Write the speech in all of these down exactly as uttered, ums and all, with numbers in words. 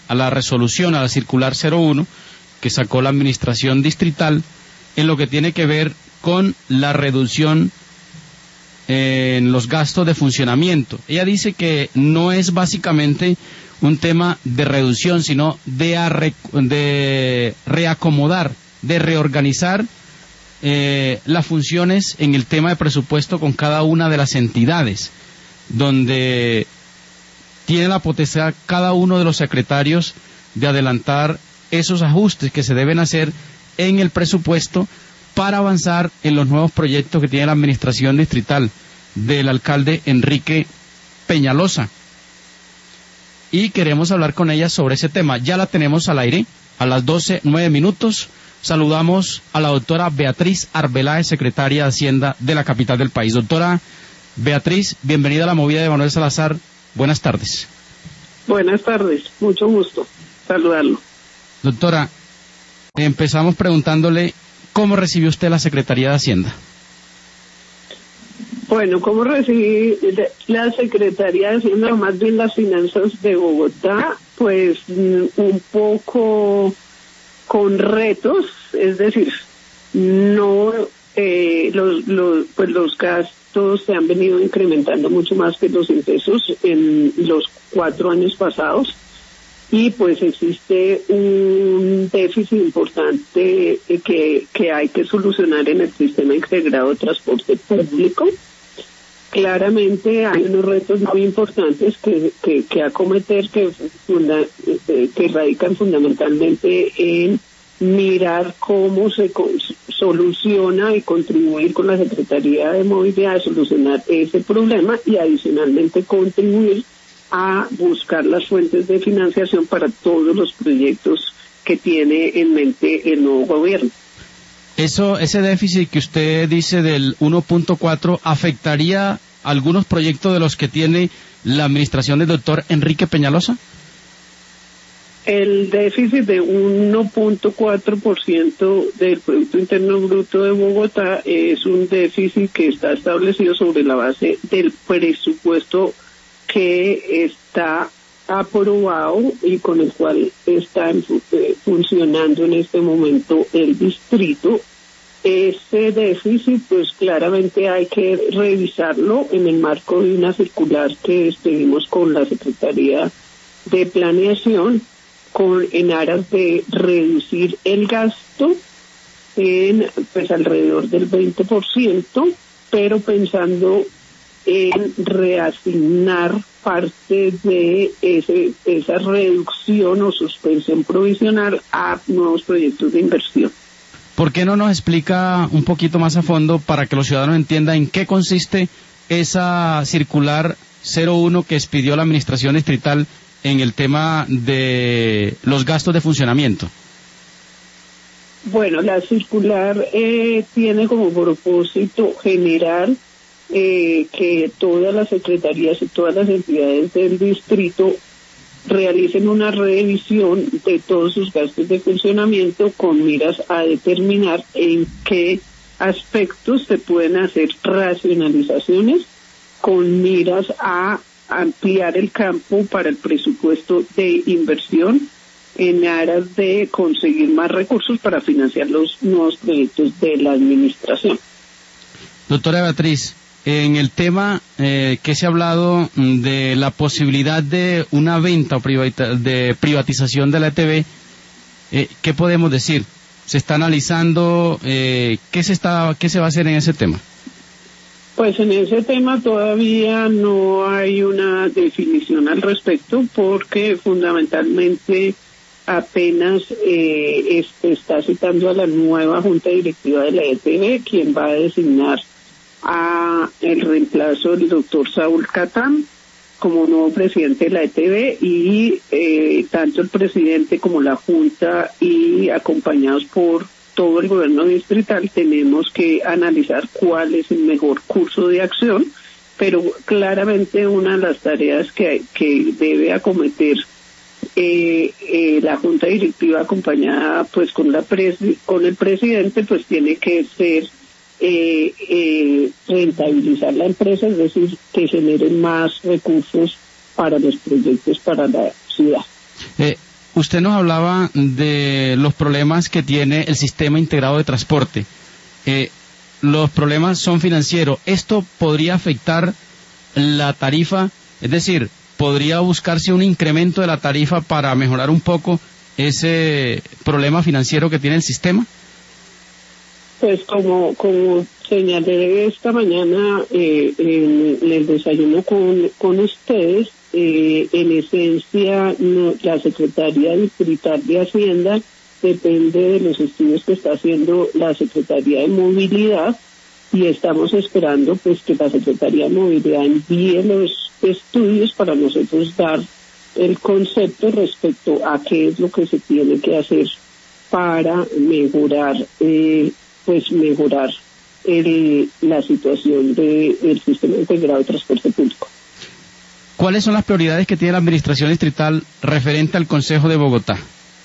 a la resolución, a la circular cero uno que sacó la administración distrital en lo que tiene que ver con la reducción en los gastos de funcionamiento. Ella dice que no es básicamente un tema de reducción, sino de, arre, de reacomodar, de reorganizar eh, las funciones en el tema de presupuesto con cada una de las entidades, donde tiene la potestad cada uno de los secretarios de adelantar esos ajustes que se deben hacer en el presupuesto para avanzar en los nuevos proyectos que tiene la administración distrital del alcalde Enrique Peñalosa. Y queremos hablar con ella sobre ese tema. Ya la tenemos al aire a las doce, nueve minutos. Saludamos a la doctora Beatriz Arbeláez, secretaria de Hacienda de la capital del país. Doctora Beatriz, bienvenida a la movida de Manuel Salazar. Buenas tardes. Buenas tardes, mucho gusto saludarlo. Doctora, empezamos preguntándole cómo recibió usted la Secretaría de Hacienda. Bueno, ¿cómo recibí la Secretaría de Hacienda, o más bien las finanzas de Bogotá? Pues un poco con retos, es decir, no eh, los, los pues los gastos se han venido incrementando mucho más que los ingresos en los cuatro años pasados, y pues existe un déficit importante que, que hay que solucionar en el sistema integrado de transporte público. Claramente hay unos retos muy importantes que, que, que acometer que, funda, que radican fundamentalmente en mirar cómo se soluciona y contribuir con la Secretaría de Movilidad a solucionar ese problema, y adicionalmente contribuir a buscar las fuentes de financiación para todos los proyectos que tiene en mente el nuevo gobierno. Eso, ese déficit que usted dice del uno punto cuatro, ¿afectaría algunos proyectos de los que tiene la administración del doctor Enrique Peñalosa? El déficit de uno punto cuatro por ciento del Producto Interno Bruto de Bogotá es un déficit que está establecido sobre la base del presupuesto que está aprobado y con el cual está eh, funcionando en este momento el distrito. Ese déficit, pues claramente hay que revisarlo en el marco de una circular que expedimos con la Secretaría de Planeación, con en aras de reducir el gasto en pues alrededor del veinte por ciento, pero pensando en reasignar parte de ese, esa reducción o suspensión provisional a nuevos proyectos de inversión. ¿Por qué no nos explica un poquito más a fondo para que los ciudadanos entiendan en qué consiste esa circular cero uno que expidió la administración distrital en el tema de los gastos de funcionamiento? Bueno, la circular eh, tiene como propósito general eh, que todas las secretarías y todas las entidades del distrito realicen una revisión de todos sus gastos de funcionamiento con miras a determinar en qué aspectos se pueden hacer racionalizaciones, con miras a ampliar el campo para el presupuesto de inversión en aras de conseguir más recursos para financiar los nuevos proyectos de la administración. Doctora Beatriz, en el tema eh, que se ha hablado de la posibilidad de una venta o privata, de privatización de la E T V, eh, ¿qué podemos decir? ¿Se está analizando? Eh, ¿qué se está, qué se va a hacer en ese tema? Pues en ese tema todavía no hay una definición al respecto, porque fundamentalmente apenas eh, es, está citando a la nueva Junta Directiva de la E T V, quien va a designar a el reemplazo del doctor Saúl Catán como nuevo presidente de la E T V, y eh, tanto el presidente como la Junta y acompañados por todo el gobierno distrital tenemos que analizar cuál es el mejor curso de acción, pero claramente una de las tareas que, que debe acometer eh, eh, la Junta Directiva acompañada pues con la pres con el presidente, pues tiene que ser eh, eh, rentabilizar la empresa, es decir, que generen más recursos para los proyectos para la ciudad. Eh, usted nos hablaba de los problemas que tiene el sistema integrado de transporte. Eh, los problemas son financieros. ¿Esto podría afectar la tarifa? Es decir, ¿podría buscarse un incremento de la tarifa para mejorar un poco ese problema financiero que tiene el sistema? Pues como como señalé esta mañana eh, en, en el desayuno con, con ustedes, eh, en esencia no, la Secretaría Distrital de Hacienda depende de los estudios que está haciendo la Secretaría de Movilidad, y estamos esperando pues que la Secretaría de Movilidad envíe los estudios para nosotros dar el concepto respecto a qué es lo que se tiene que hacer para mejorar eh, pues mejorar el, la situación del de, sistema integrado de transporte público. ¿Cuáles son las prioridades que tiene la Administración Distrital referente al Consejo de Bogotá?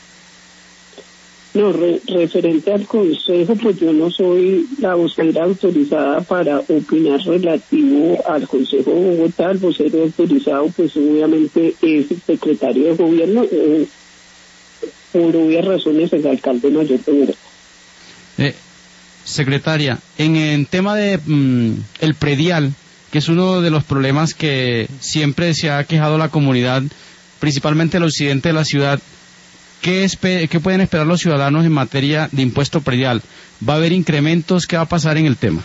No, re, referente al Consejo, pues yo no soy la vocera autorizada para opinar relativo al Consejo de Bogotá. El vocero autorizado, pues obviamente es el secretario de Gobierno, eh, por obvias razones el alcalde mayor de Bogotá. Eh, secretaria, en el tema de mm, el predial, que es uno de los problemas que siempre se ha quejado la comunidad, principalmente el occidente de la ciudad, ¿qué, espe- qué pueden esperar los ciudadanos en materia de impuesto predial? ¿Va a haber incrementos? ¿Qué va a pasar en el tema?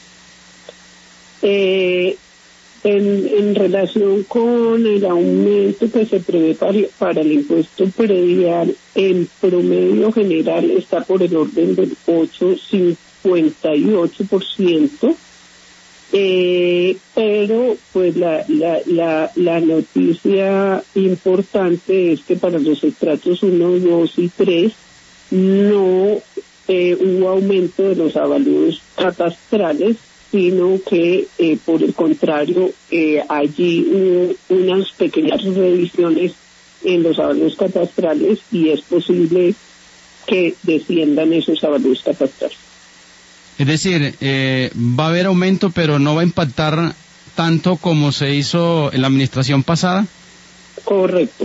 Eh, en, en relación con el aumento que se prevé para, para el impuesto predial, en promedio general está por el orden del ocho coma cincuenta y ocho por ciento. Eh, pero pues la, la, la, la noticia importante es que para los estratos uno, dos y tres no eh, hubo aumento de los avalúos catastrales, sino que eh, por el contrario eh, allí hubo unas pequeñas revisiones en los avalúos catastrales, y es posible que desciendan esos avalúos catastrales. Es decir, eh, va a haber aumento, pero no va a impactar tanto como se hizo en la administración pasada. Correcto.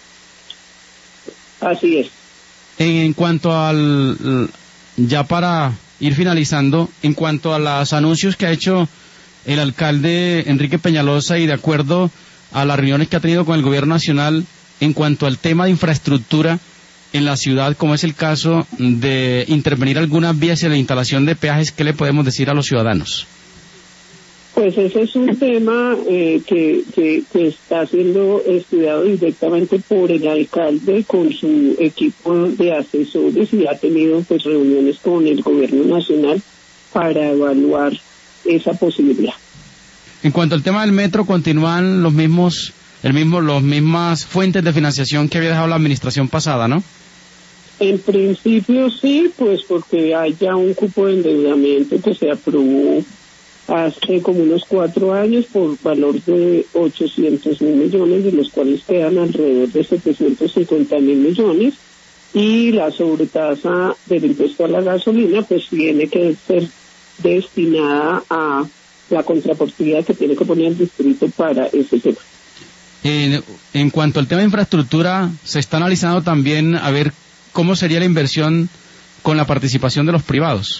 Así es. En cuanto al, ya para ir finalizando, en cuanto a los anuncios que ha hecho el alcalde Enrique Peñalosa y de acuerdo a las reuniones que ha tenido con el gobierno nacional, en cuanto al tema de infraestructura en la ciudad, como es el caso de intervenir algunas vías y la instalación de peajes, ¿qué le podemos decir a los ciudadanos? Pues ese es un tema eh, que, que, que está siendo estudiado directamente por el alcalde con su equipo de asesores, y ha tenido pues reuniones con el gobierno nacional para evaluar esa posibilidad. En cuanto al tema del metro, continúan los mismos, el mismo, los mismas fuentes de financiación que había dejado la administración pasada, ¿no? En principio sí, pues porque hay ya un cupo de endeudamiento que se aprobó hace como unos cuatro años por valor de ochocientos mil millones, de los cuales quedan alrededor de setecientos cincuenta mil millones, y la sobretasa del impuesto a la gasolina pues tiene que ser destinada a la contrapartida que tiene que poner el distrito para ese tema. En, en cuanto al tema de infraestructura, se está analizando también a ver cómo sería la inversión con la participación de los privados.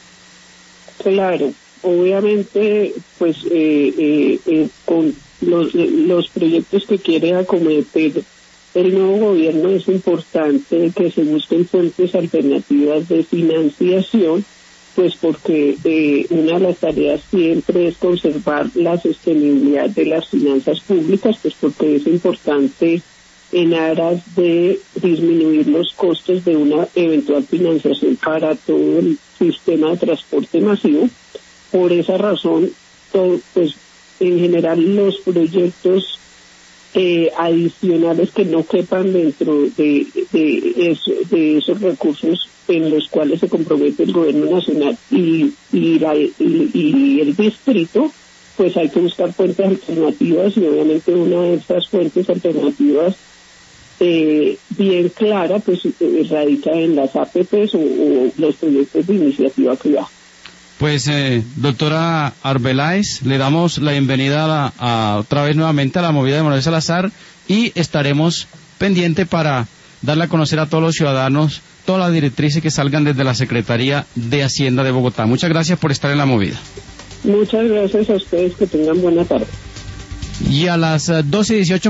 Claro, obviamente, pues eh, eh, eh, con los, los proyectos que quiere acometer el nuevo gobierno, es importante que se busquen fuentes alternativas de financiación, pues porque eh, una de las tareas siempre es conservar la sostenibilidad de las finanzas públicas, pues porque es importante en aras de disminuir los costos de una eventual financiación para todo el sistema de transporte masivo. Por esa razón, todo, pues en general los proyectos eh, adicionales que no quepan dentro de, de, eso, de esos recursos en los cuales se compromete el gobierno nacional y, y, la, y, y el distrito, pues hay que buscar fuentes alternativas, y obviamente una de esas fuentes alternativas Eh, bien clara, pues eh, radica en las A P Ps o, o los proyectos de iniciativa privada. Pues, eh, doctora Arbeláez, le damos la bienvenida a, la, a otra vez nuevamente a la movida de Manuel Salazar, y estaremos pendientes para darle a conocer a todos los ciudadanos todas las directrices que salgan desde la Secretaría de Hacienda de Bogotá. Muchas gracias por estar en la movida. Muchas gracias a ustedes, que tengan buena tarde. Y a las doce y dieciocho